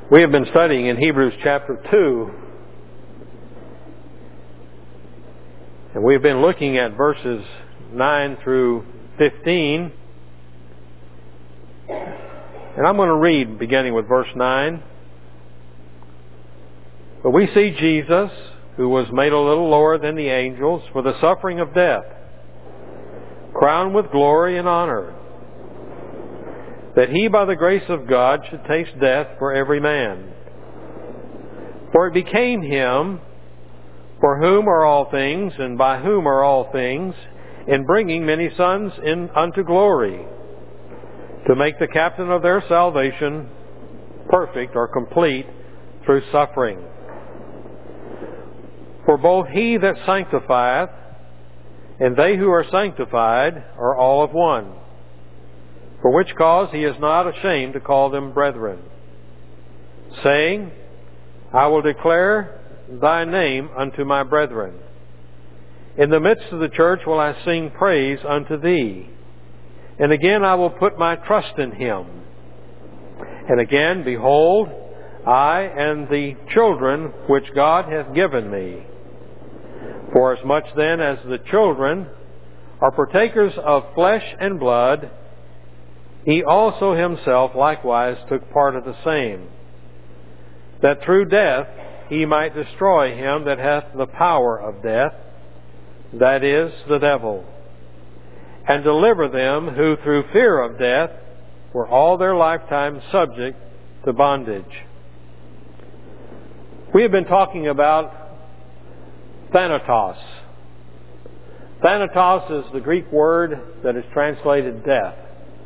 We have been studying in Hebrews chapter 2, and we've been looking at verses 9 through 15. And I'm going to read beginning with verse 9. But we see Jesus, who was made a little lower than the angels for the suffering of death, crowned with glory and honor, that he by the grace of God should taste death for every man. For it became him, for whom are all things, and by whom are all things, in bringing many sons unto glory, to make the captain of their salvation perfect or complete through suffering. For both he that sanctifieth and they who are sanctified are all of one. For which cause he is not ashamed to call them brethren, saying, I will declare thy name unto my brethren. In the midst of the church will I sing praise unto thee. And again I will put my trust in him. And again, behold, I and the children which God hath given me. Forasmuch then as the children are partakers of flesh and blood, he also himself likewise took part of the same, that through death he might destroy him that hath the power of death, that is, the devil, and deliver them who through fear of death were all their lifetime subject to bondage. We have been talking about Thanatos. Thanatos is the Greek word that is translated death.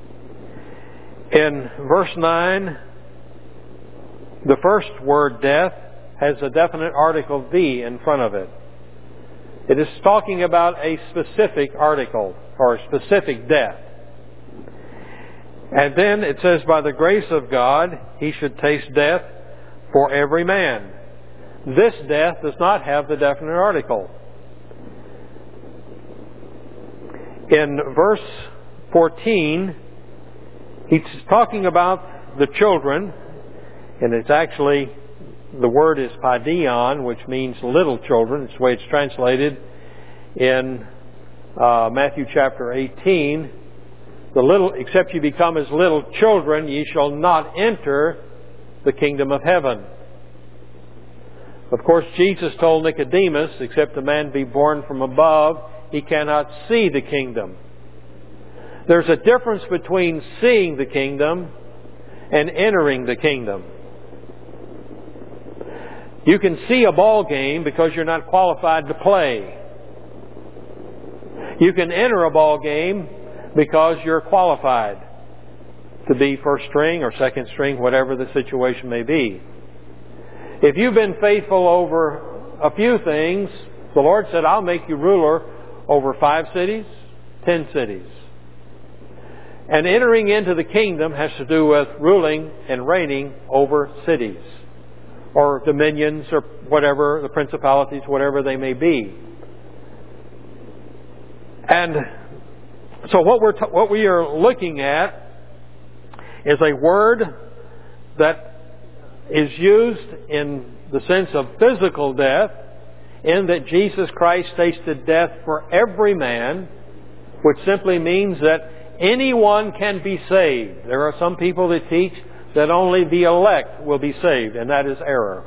In verse 9, the first word death has a definite article the in front of it. It is talking about a specific article or a specific death. And then it says, by the grace of God, he should taste death for every man. This death does not have the definite article. In verse 14, he's talking about the children, and it's actually, the word is paideon, which means little children. It's the way it's translated in Matthew chapter 18. Except you become as little children, ye shall not enter the kingdom of heaven. Of course, Jesus told Nicodemus, except a man be born from above, he cannot see the kingdom. There's a difference between seeing the kingdom and entering the kingdom. You can see a ball game because you're not qualified to play. You can enter a ball game because you're qualified to be first string or second string, whatever the situation may be. If you've been faithful over a few things, the Lord said, I'll make you ruler over 5 cities, 10 cities. And entering into the kingdom has to do with ruling and reigning over cities or dominions or whatever, the principalities, whatever they may be. And so what we are looking at is a word that is used in the sense of physical death, in that Jesus Christ tasted death for every man, which simply means that anyone can be saved. There are some people that teach that only the elect will be saved, and that is error.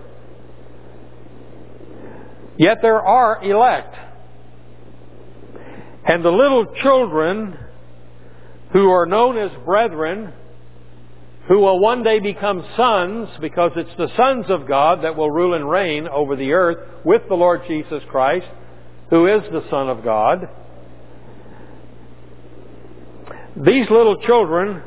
Yet there are elect. And the little children who are known as brethren, who will one day become sons, because it's the sons of God that will rule and reign over the earth with the Lord Jesus Christ, who is the Son of God. These little children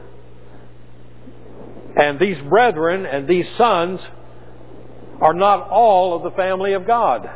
and these brethren and these sons are not all of the family of God.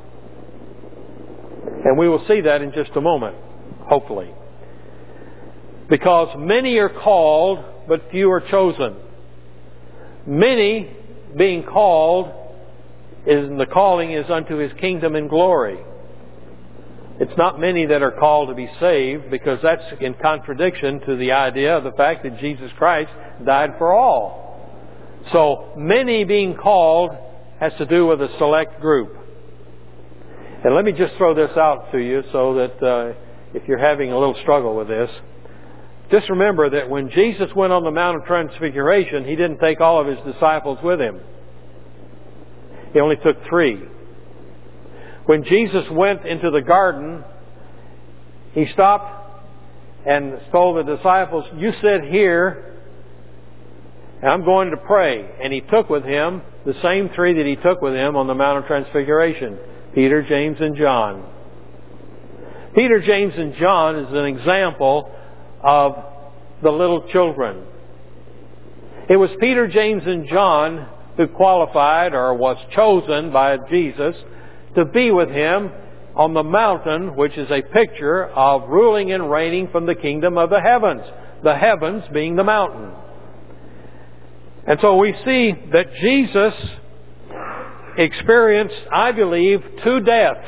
And we will see that in just a moment, hopefully. Because many are called, but few are chosen. Many being called, the calling is unto His kingdom and glory. It's not many that are called to be saved, because that's in contradiction to the idea of the fact that Jesus Christ died for all. So, many being called has to do with a select group. And let me just throw this out to you so that if you're having a little struggle with this, just remember that when Jesus went on the Mount of Transfiguration, He didn't take all of His disciples with Him. He only took 3. When Jesus went into the garden, He stopped and told the disciples, "You sit here, and I'm going to pray." And He took with Him the same 3 that He took with Him on the Mount of Transfiguration: Peter, James, and John. Peter, James, and John is an example of the little children. It was Peter, James, and John who qualified or was chosen by Jesus to be with Him on the mountain, which is a picture of ruling and reigning from the kingdom of the heavens being the mountain. And so we see that Jesus experienced, I believe, 2 deaths.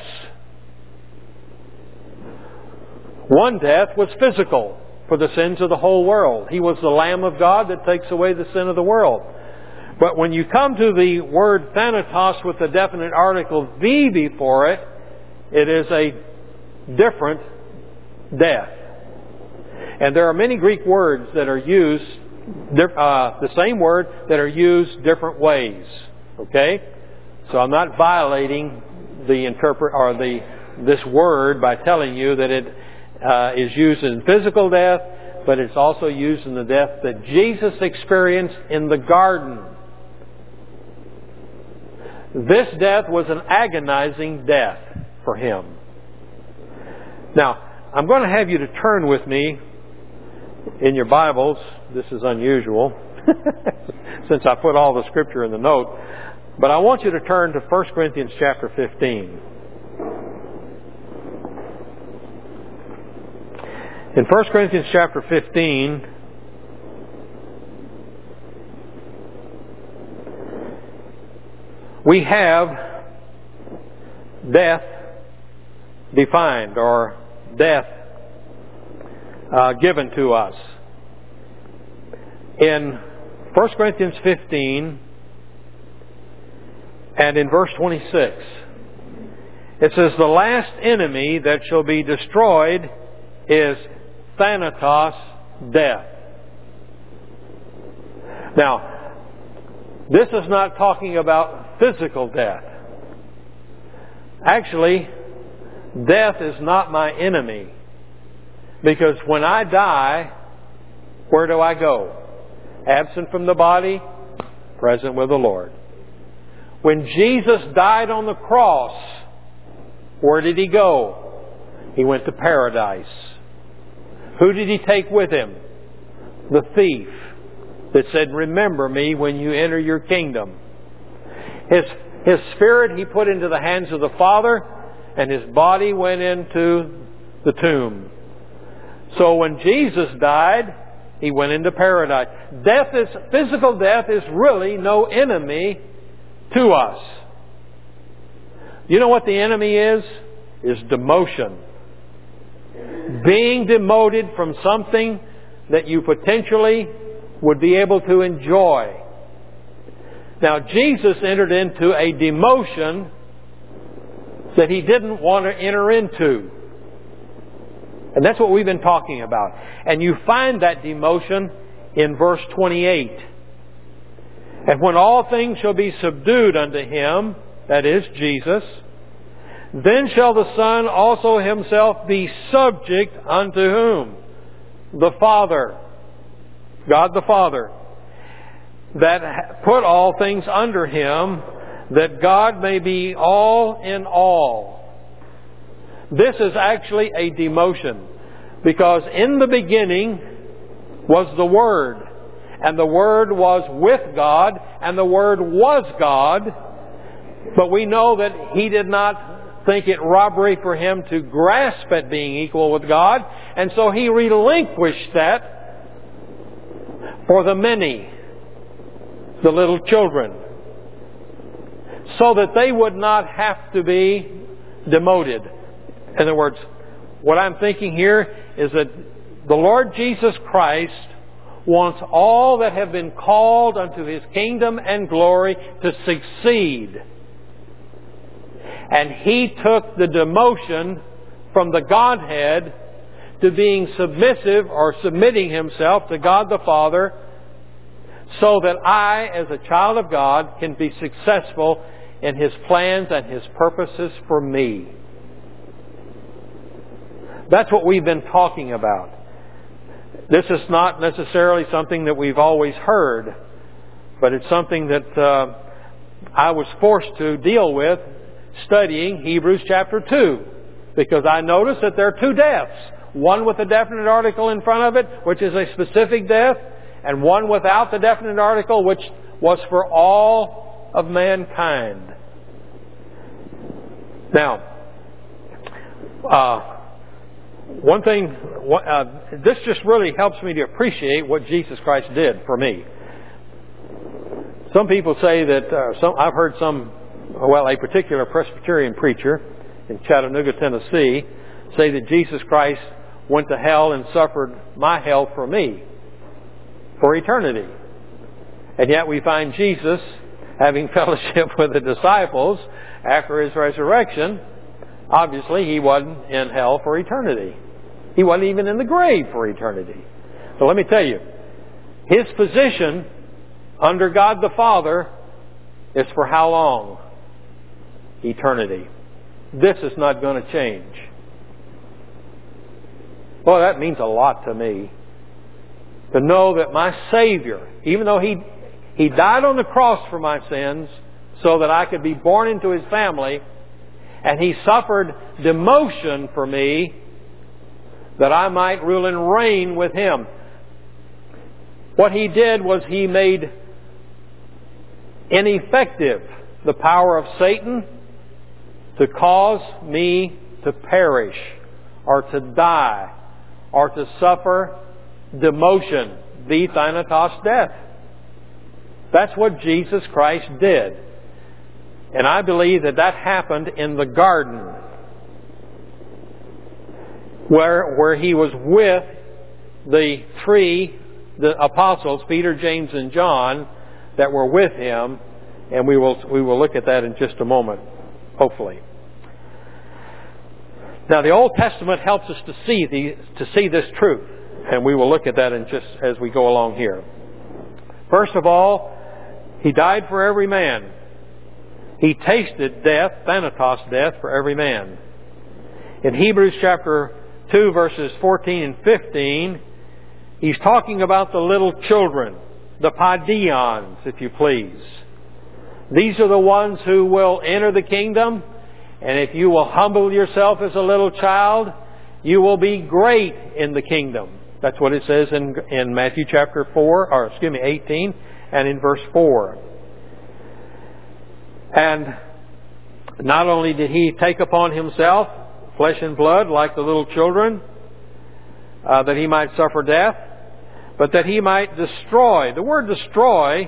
One death was physical for the sins of the whole world. He was the Lamb of God that takes away the sin of the world. But when you come to the word thanatos with the definite article "the" before it, it is a different death. And there are many Greek words that are used, the same word, that are used different ways. Okay? So I'm not violating this word by telling you that it is used in physical death, but it's also used in the death that Jesus experienced in the garden. This death was an agonizing death for Him. Now, I'm going to have you to turn with me in your Bibles. This is unusual since I put all the Scripture in the note. But I want you to turn to 1 Corinthians chapter 15. In 1 Corinthians chapter 15, we have death defined, or death given to us. In 1 Corinthians 15 and in verse 26, it says, "The last enemy that shall be destroyed is thanatos, death." Now, this is not talking about physical death. Actually, death is not my enemy. Because when I die, where do I go? Absent from the body, present with the Lord. When Jesus died on the cross, where did He go? He went to paradise. Who did He take with Him? The thief that said, "Remember me when you enter your kingdom." His spirit He put into the hands of the Father, and His body went into the tomb. So when Jesus died, He went into paradise. Physical death is really no enemy to us. You know what the enemy is? Is demotion. Being demoted from something that you potentially would be able to enjoy. Now, Jesus entered into a demotion that He didn't want to enter into. And that's what we've been talking about. And you find that demotion in verse 28. "And when all things shall be subdued unto Him," that is, Jesus, "then shall the Son also Himself be subject unto" whom? The Father. God the Father. "That put all things under Him, that God may be all in all." This is actually a demotion, because in the beginning was the Word, and the Word was with God, and the Word was God, but we know that He did not think it robbery for Him to grasp at being equal with God, and so He relinquished that for the many, the little children, so that they would not have to be demoted. In other words, what I'm thinking here is that the Lord Jesus Christ wants all that have been called unto His kingdom and glory to succeed. And He took the demotion from the Godhead to being submissive or submitting Himself to God the Father, so that I, as a child of God, can be successful in His plans and His purposes for me. That's what we've been talking about. This is not necessarily something that we've always heard, but it's something that I was forced to deal with studying Hebrews chapter 2, because I noticed that there are two deaths. One with a definite article in front of it, which is a specific death, and one without the definite article, which was for all of mankind. Now, one thing, this just really helps me to appreciate what Jesus Christ did for me. Some people say that, I've heard a particular Presbyterian preacher in Chattanooga, Tennessee, say that Jesus Christ went to hell and suffered my hell for me, for eternity. And yet we find Jesus having fellowship with the disciples after His resurrection. Obviously, He wasn't in hell for eternity. He wasn't even in the grave for eternity. So let me tell you, His position under God the Father is for how long? Eternity. This is not going to change. Well, that means a lot to me. To know that my Savior, even though He died on the cross for my sins so that I could be born into His family, and He suffered demotion for me that I might rule and reign with Him. What He did was He made ineffective the power of Satan to cause me to perish or to die or to suffer demotion, the Thanatos death. That's what Jesus Christ did. And I believe that happened in the garden, where He was with the apostles, Peter, James, and John, that were with Him. And we will look at that in just a moment, hopefully. Now, the Old Testament helps us to see this truth, and we will look at that in just as we go along here. First of all, He died for every man. He tasted death, Thanatos death, for every man. In Hebrews chapter 2, verses 14 and 15, He's talking about the little children, the Paideons, if you please. These are the ones who will enter the kingdom, and if you will humble yourself as a little child, you will be great in the kingdom. That's what it says in Matthew chapter 18, and in verse 4. And not only did He take upon Himself flesh and blood like the little children, that He might suffer death, but that He might destroy. The word destroy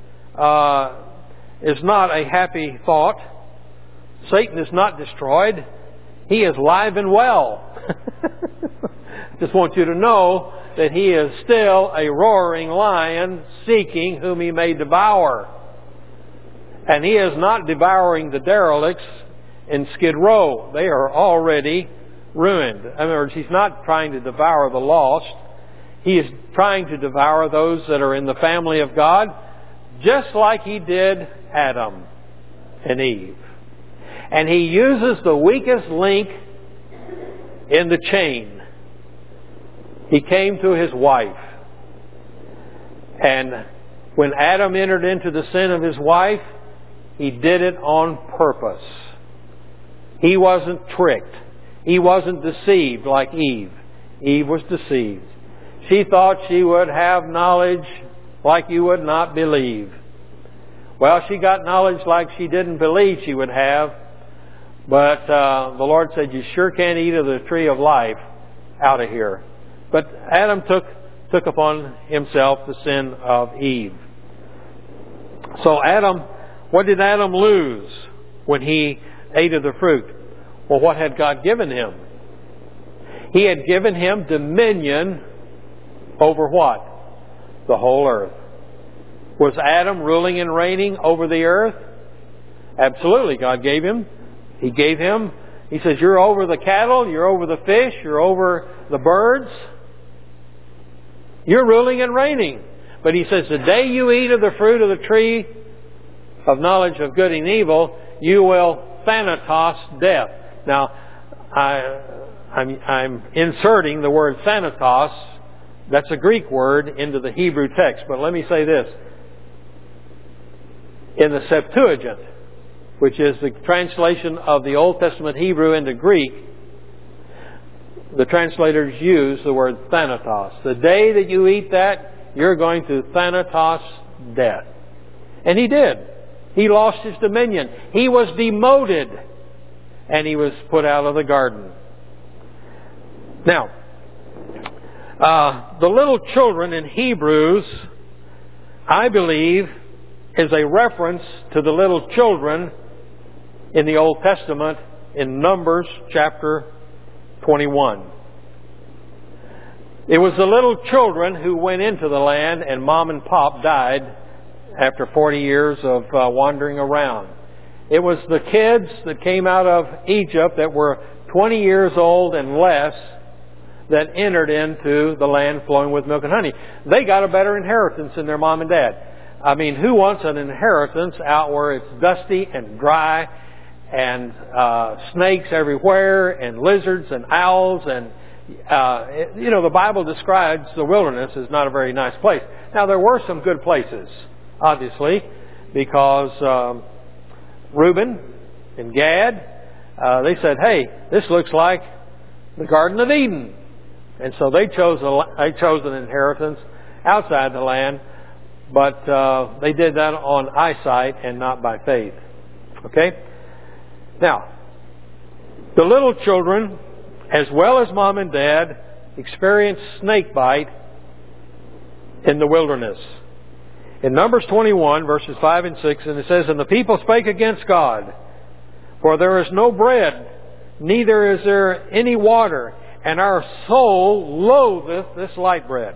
is not a happy thought. Satan is not destroyed. He is live and well. Just want you to know that he is still a roaring lion seeking whom he may devour. And he is not devouring the derelicts in Skid Row. They are already ruined. In other words, he's not trying to devour the lost. He is trying to devour those that are in the family of God, just like he did Adam and Eve. And he uses the weakest link in the chain. He came to his wife. And when Adam entered into the sin of his wife, he did it on purpose. He wasn't tricked. He wasn't deceived like Eve. Eve was deceived. She thought she would have knowledge like you would not believe. Well, she got knowledge like she didn't believe she would have. But the Lord said, you sure can't eat of the tree of life. Out of here. But Adam took upon himself the sin of Eve. So Adam, what did Adam lose when he ate of the fruit? Well, what had God given him? He had given him dominion over what? the whole earth. Was Adam ruling and reigning over the earth? Absolutely. God gave him. He gave him. He says, you're over the cattle, you're over the fish, you're over the birds. You're ruling and reigning. But He says, the day you eat of the fruit of the tree of knowledge of good and evil, you will thanatos, death. Now, I'm inserting the word thanatos, that's a Greek word, into the Hebrew text. But let me say this. In the Septuagint, which is the translation of the Old Testament Hebrew into Greek, the translators use the word thanatos. The day that you eat that, you're going to thanatos, death. And he did. He lost his dominion. He was demoted. And he was put out of the garden. Now, the little children in Hebrews, I believe, is a reference to the little children in the Old Testament in Numbers chapter 21. It was the little children who went into the land and Mom and Pop died after 40 years of wandering around. It was the kids that came out of Egypt that were 20 years old and less that entered into the land flowing with milk and honey. They got a better inheritance than their mom and dad. I mean, who wants an inheritance out where it's dusty and dry and snakes everywhere and lizards and owls and the Bible describes the wilderness as not a very nice place. Now, there were some good places, obviously, because Reuben and Gad, they said, hey, this looks like the Garden of Eden. And so they chose an inheritance outside the land, but they did that on eyesight and not by faith. Okay? Now, the little children, as well as mom and dad, experienced snake bite in the wilderness. In Numbers 21, verses 5 and 6, and it says, and the people spake against God, for there is no bread, neither is there any water, and our soul loatheth this light bread.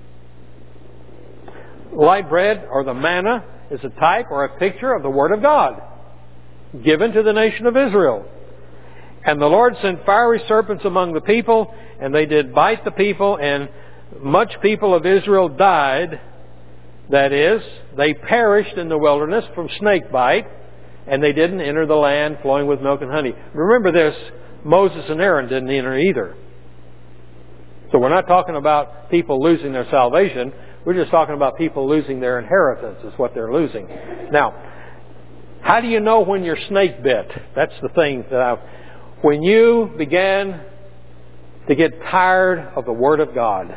Light bread, or the manna, is a type or a picture of the Word of God, given to the nation of Israel. And the Lord sent fiery serpents among the people, and they did bite the people, and much people of Israel died. That is, they perished in the wilderness from snake bite, and they didn't enter the land flowing with milk and honey. Remember this, Moses and Aaron didn't enter either. So we're not talking about people losing their salvation. We're just talking about people losing their inheritance is what they're losing. Now, how do you know when you're snake bit? That's the thing when you began to get tired of the Word of God.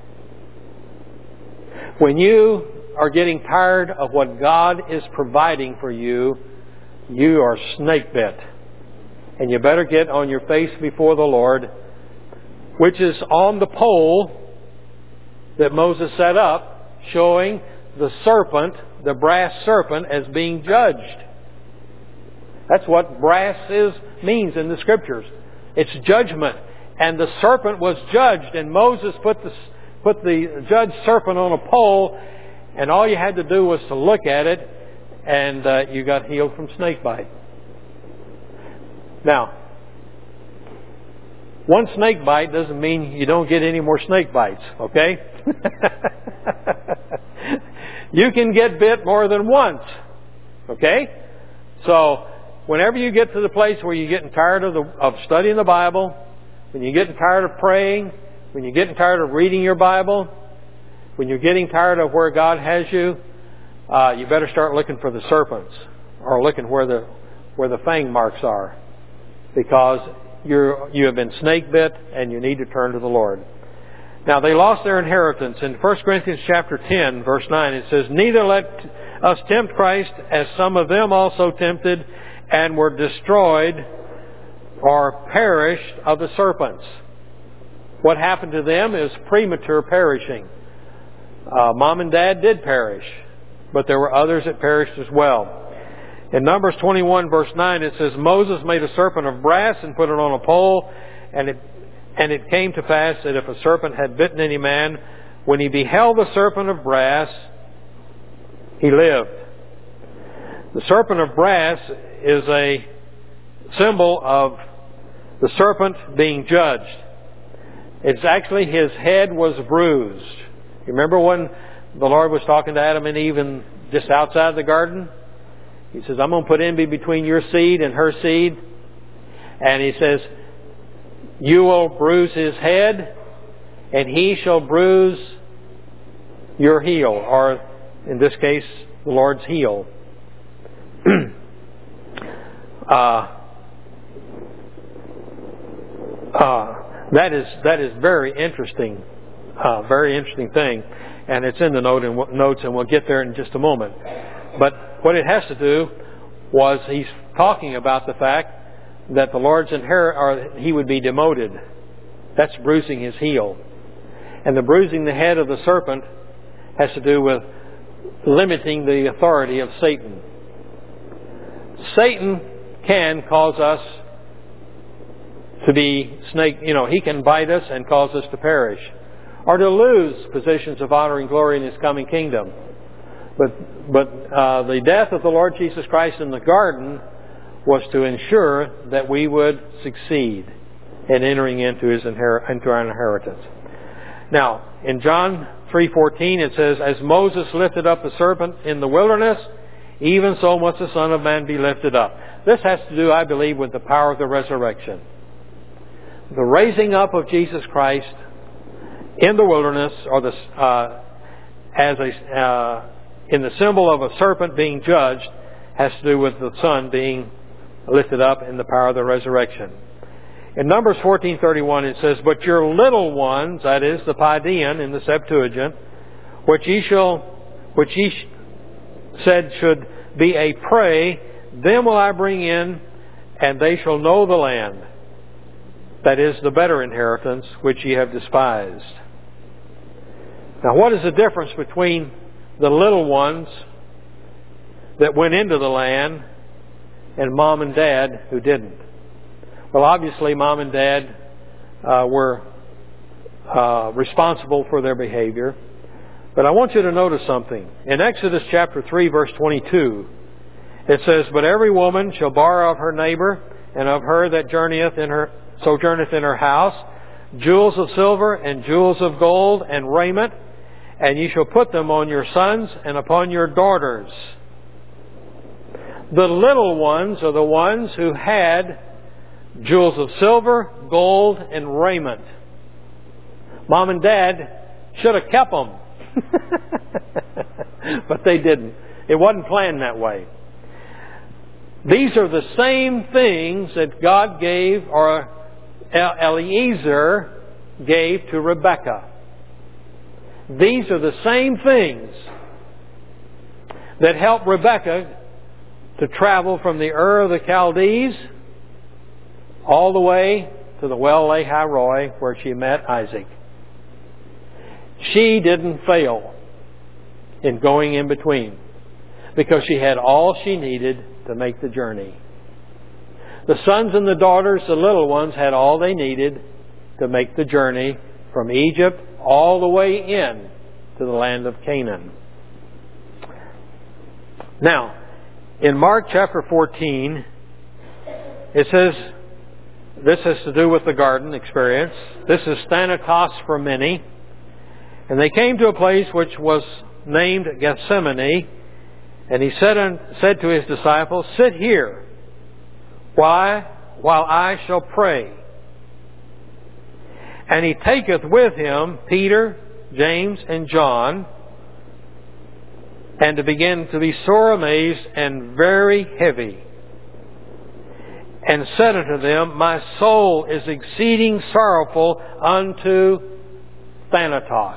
When you are getting tired of what God is providing for you, you are snake bit. And you better get on your face before the Lord, which is on the pole that Moses set up, showing the serpent, the brass serpent, as being judged. That's what brass means in the Scriptures. It's judgment. And the serpent was judged, and Moses put the judged serpent on a pole, and all you had to do was to look at it, and you got healed from snake bite. Now, one snake bite doesn't mean you don't get any more snake bites, okay? You can get bit more than once, okay? So, whenever you get to the place where you're getting tired of studying the Bible, when you're getting tired of praying, when you're getting tired of reading your Bible, when you're getting tired of where God has you, you better start looking for the serpents, or looking where the fang marks are, because you have been snake bit and you need to turn to the Lord. Now, they lost their inheritance. In 1 Corinthians chapter 10, verse 9, it says, neither let us tempt Christ, as some of them also tempted, and were destroyed or perished of the serpents. What happened to them is premature perishing. Mom and Dad did perish, but there were others that perished as well. In Numbers 21, verse 9, it says, Moses made a serpent of brass and put it on a pole, and it came to pass that if a serpent had bitten any man, when he beheld the serpent of brass, he lived. The serpent of brass is a symbol of the serpent being judged. It's actually his head was bruised. You remember when the Lord was talking to Adam and Eve just outside the garden? He says, I'm going to put enmity between your seed and her seed. And he says, you will bruise his head, and he shall bruise your heel, or in this case, the Lord's heel. That is very interesting thing, and it's in the notes, and we'll get there in just a moment. But what it has to do was he's talking about the fact that the Lord's he would be demoted. That's bruising his heel. And the bruising the head of the serpent has to do with limiting the authority of Satan. Satan can cause us to be he can bite us and cause us to perish, or to lose positions of honor and glory in his coming kingdom. But the death of the Lord Jesus Christ in the garden was to ensure that we would succeed in entering into our inheritance. Now, in John 3:14 it says, as Moses lifted up the serpent in the wilderness, even so must the Son of Man be lifted up. This has to do, I believe, with the power of the resurrection. The raising up of Jesus Christ in the wilderness, or in the symbol of a serpent being judged, has to do with the Son being lifted up in the power of the resurrection. In Numbers 14:31 it says, but your little ones, that is the Paidean in the Septuagint, which ye said should be a prey, them will I bring in, and they shall know the land. That is the better inheritance, which ye have despised. Now, what is the difference between the little ones that went into the land and Mom and Dad who didn't? Well, obviously, Mom and Dad were responsible for their behavior. But I want you to notice something. In Exodus chapter 3, verse 22, it says, but every woman shall borrow of her neighbor, and of her that sojourneth in her house, jewels of silver and jewels of gold and raiment, and ye shall put them on your sons and upon your daughters. The little ones are the ones who had jewels of silver, gold, and raiment. Mom and Dad should have kept them. But they didn't. It wasn't planned that way. These are the same things that God gave, or Eliezer gave to Rebekah. These are the same things that helped Rebekah to travel from the Ur of the Chaldees all the way to the well Lahai Roi, where she met Isaac. She didn't fail in going in between, because she had all she needed to make the journey. The sons and the daughters, the little ones, had all they needed to make the journey from Egypt all the way in to the land of Canaan. Now, in Mark chapter 14, it says, this has to do with the garden experience. This is Thanatos for many. And they came to a place which was named Gethsemane, and he said to his disciples, sit here, while I shall pray. And he taketh with him Peter, James, and John, and began to be sore amazed and very heavy, and said unto them, my soul is exceeding sorrowful unto Thanatos.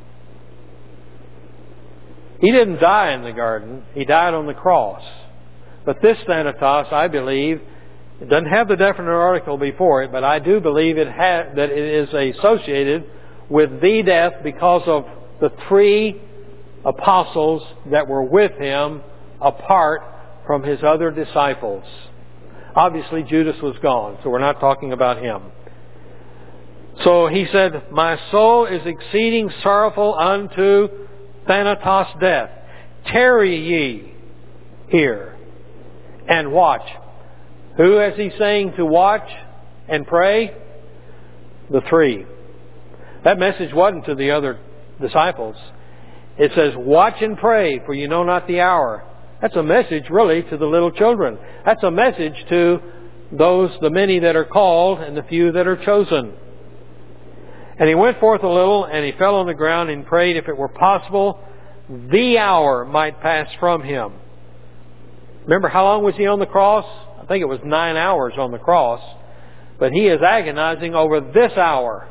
He didn't die in the garden. He died on the cross. But this Thanatos, I believe, it doesn't have the definite article before it, but I do believe that it is associated with the death because of the 3 apostles that were with him apart from his other disciples. Obviously, Judas was gone, so we're not talking about him. So he said, my soul is exceeding sorrowful unto thanatos, death. Tarry ye here and watch. Who is he saying to watch and pray? The three. That message wasn't to the other disciples. It says, watch and pray, for you know not the hour. That's a message really to the little children. That's a message to the many that are called and the few that are chosen. And he went forth a little, and he fell on the ground and prayed, if it were possible, the hour might pass from him. Remember, how long was he on the cross? I think it was 9 hours on the cross. But he is agonizing over this hour.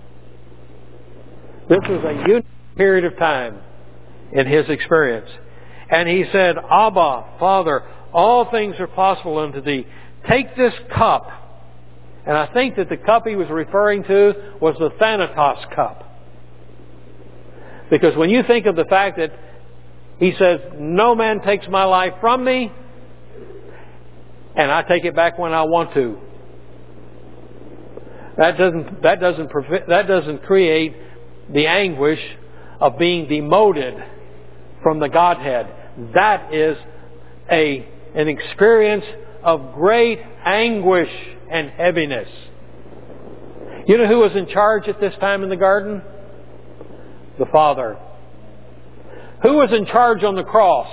This was a unique period of time in his experience. And he said, Abba, Father, all things are possible unto thee. Take this cup. And I think that the cup he was referring to was the Thanatos cup. Because when you think of the fact that he says, no man takes my life from me, and I take it back when I want to. That doesn't create the anguish of being demoted from the Godhead. That is an experience of great anguish and heaviness. You know who was in charge at this time in the garden? The Father. Who was in charge on the cross?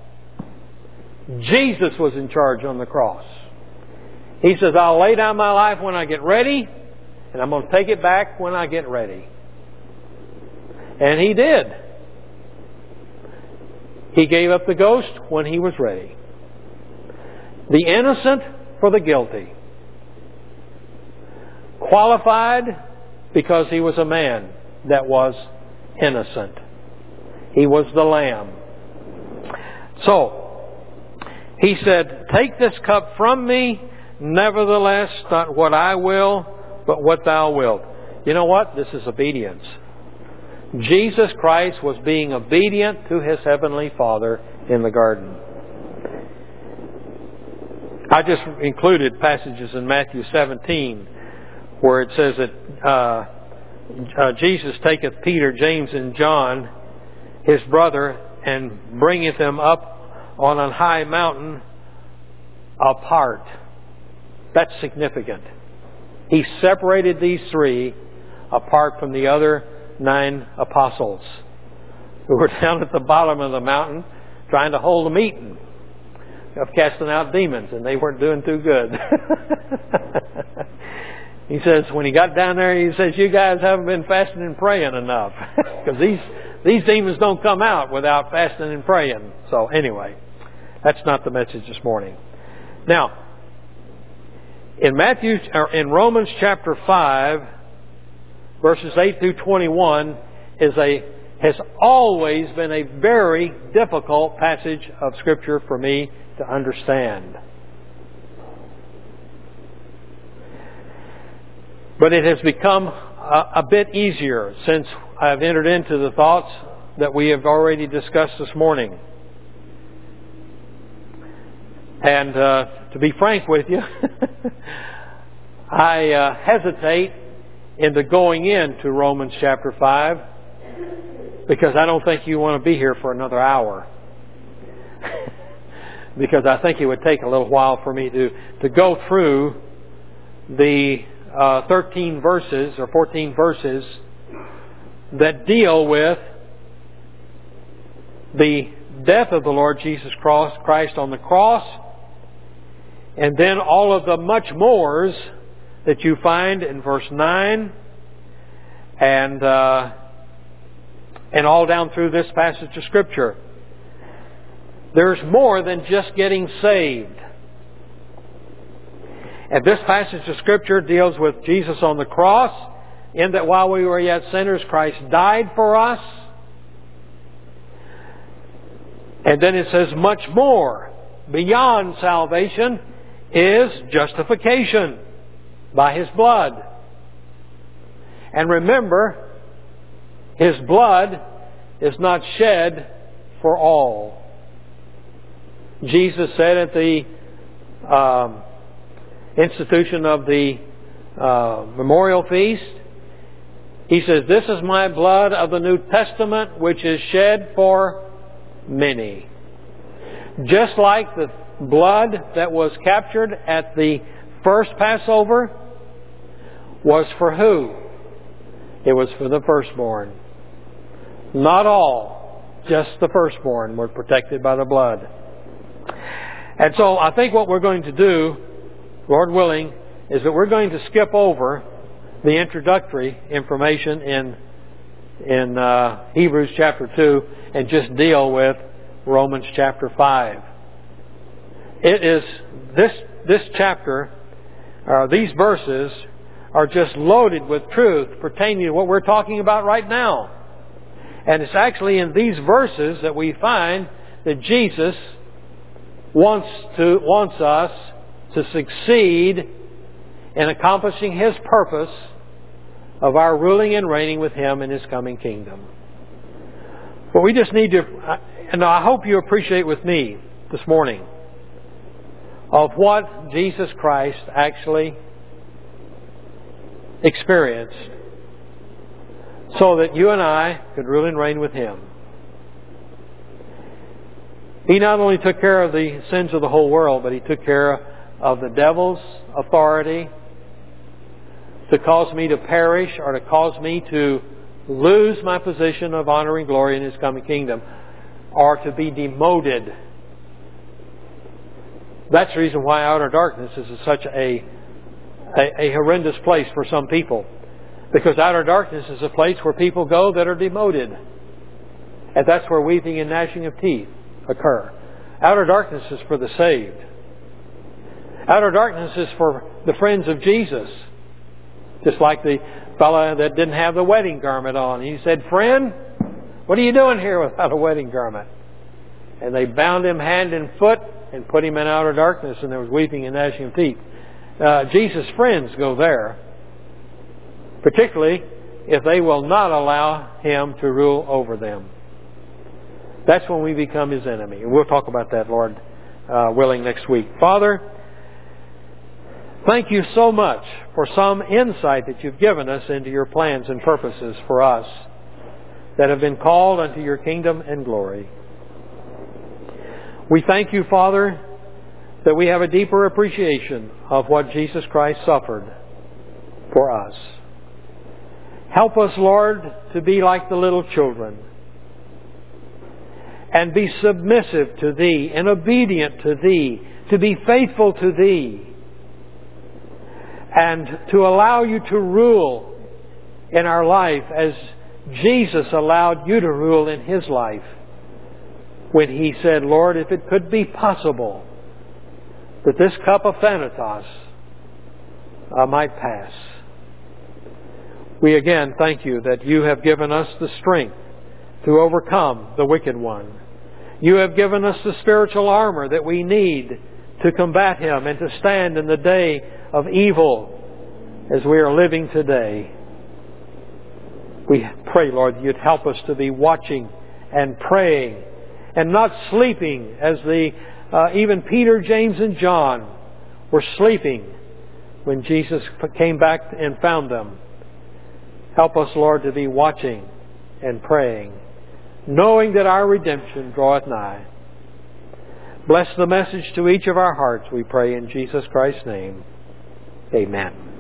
Jesus was in charge on the cross. He says, I'll lay down my life when I get ready, and I'm going to take it back when I get ready. And He did. He gave up the ghost when He was ready. The innocent for the guilty. Qualified because He was a man that was innocent. He was the Lamb. So, He said, take this cup from me, nevertheless, not what I will, but what thou wilt. You know what? This is obedience. Jesus Christ was being obedient to His Heavenly Father in the garden. I just included passages in Matthew 17 where it says that Jesus taketh Peter, James, and John, His brother, and bringeth them up on a high mountain apart. That's significant. He separated these three apart from the other 9 apostles who were down at the bottom of the mountain trying to hold a meeting of casting out demons, and they weren't doing too good. He says, when he got down there, he says, you guys haven't been fasting and praying enough. Because these demons don't come out without fasting and praying. So anyway, that's not the message this morning. Now, in Romans chapter 5, verses 8 through 21, has always been a very difficult passage of Scripture for me to understand. But it has become a bit easier since I've entered into the thoughts that we have already discussed this morning. And to be frank with you, I hesitate into going into Romans chapter 5 because I don't think you want to be here for another hour. Because I think it would take a little while for me to go through the 13 verses or 14 verses that deal with the death of the Lord Jesus Christ on the cross, and then all of the much mores that you find in verse 9 and all down through this passage of Scripture. There's more than just getting saved. And this passage of Scripture deals with Jesus on the cross, in that while we were yet sinners, Christ died for us. And then it says much more. Beyond salvation is justification by His blood. And remember, His blood is not shed for all. Jesus said at the institution of the memorial feast He says, "This is my blood of the New Testament, which is shed for many." Just like the blood that was captured at the first Passover was for who? It was for the firstborn. Not all, just the firstborn were protected by the blood. And so I think what we're going to do, Lord willing, is that we're going to skip over the introductory information in Hebrews chapter 2 and just deal with Romans chapter 5. It is this chapter, these verses are just loaded with truth pertaining to what we're talking about right now. And it's actually in these verses that we find that Jesus wants us to succeed in accomplishing His purpose of our ruling and reigning with Him in His coming kingdom. But we just need to, and I hope you appreciate with me this morning, of what Jesus Christ actually experienced so that you and I could rule and reign with Him. He not only took care of the sins of the whole world, but He took care of the devil's authority to cause me to perish or to cause me to lose my position of honor and glory in His coming kingdom, or to be demoted. That's the reason why outer darkness is such a horrendous place for some people. Because outer darkness is a place where people go that are demoted. And that's where weeping and gnashing of teeth occur. Outer darkness is for the saved. Outer darkness is for the friends of Jesus. Just like the fellow that didn't have the wedding garment on. He said, "Friend, what are you doing here without a wedding garment?" And they bound him hand and foot and put him in outer darkness, and there was weeping and gnashing of teeth. Jesus' friends go there, particularly if they will not allow Him to rule over them. That's when we become His enemy. And we'll talk about that, Lord willing, next week. Father, thank you so much for some insight that you've given us into your plans and purposes for us that have been called unto your kingdom and glory. We thank you, Father, that we have a deeper appreciation of what Jesus Christ suffered for us. Help us, Lord, to be like the little children and be submissive to Thee and obedient to Thee, to be faithful to Thee, and to allow you to rule in our life as Jesus allowed you to rule in His life when He said, "Lord, if it could be possible that this cup of Thanatos might pass." We again thank you that you have given us the strength to overcome the wicked one. You have given us the spiritual armor that we need to combat him and to stand in the day of evil as we are living today. We pray, Lord, that you'd help us to be watching and praying and not sleeping as even Peter, James, and John were sleeping when Jesus came back and found them. Help us, Lord, to be watching and praying, knowing that our redemption draweth nigh. Bless the message to each of our hearts, we pray in Jesus Christ's name. Amen.